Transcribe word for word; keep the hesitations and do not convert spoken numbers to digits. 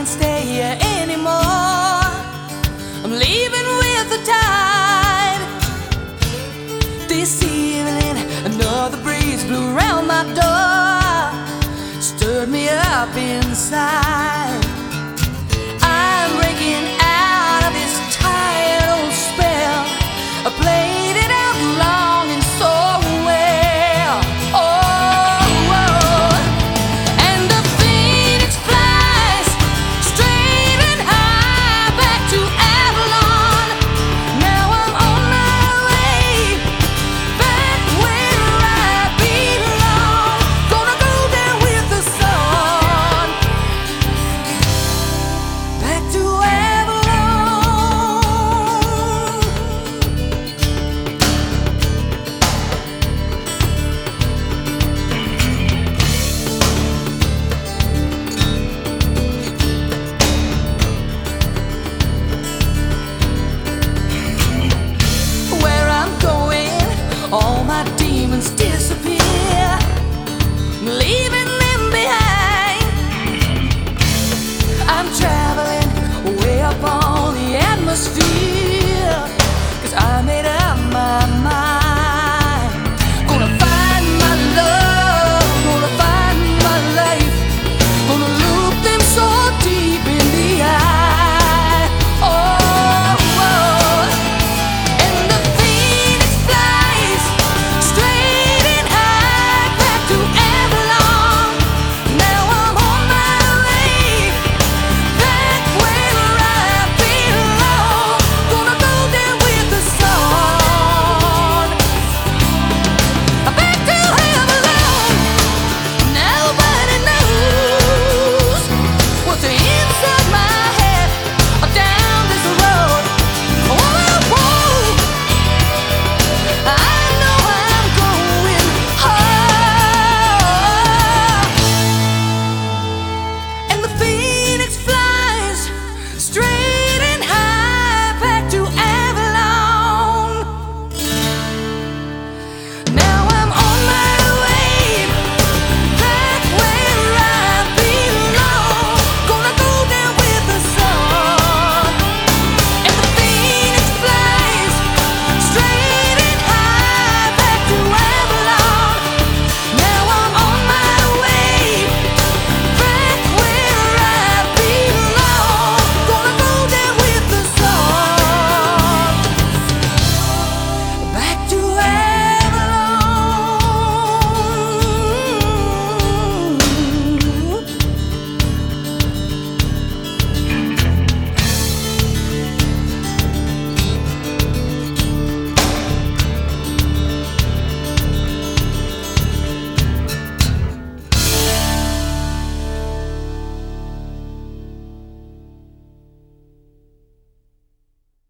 can't stay here anymore. I'm leaving with the tide. This evening, another breeze blew around my door, stirred me up inside. I'm breaking out of this tired old spell. I played it out long and so well. Oh, oh. And the phoenix flies straight and high back to Avalon. Now I'm on my way back where I belong. Gonna go down with the sun, back to all my demons disappear. Leave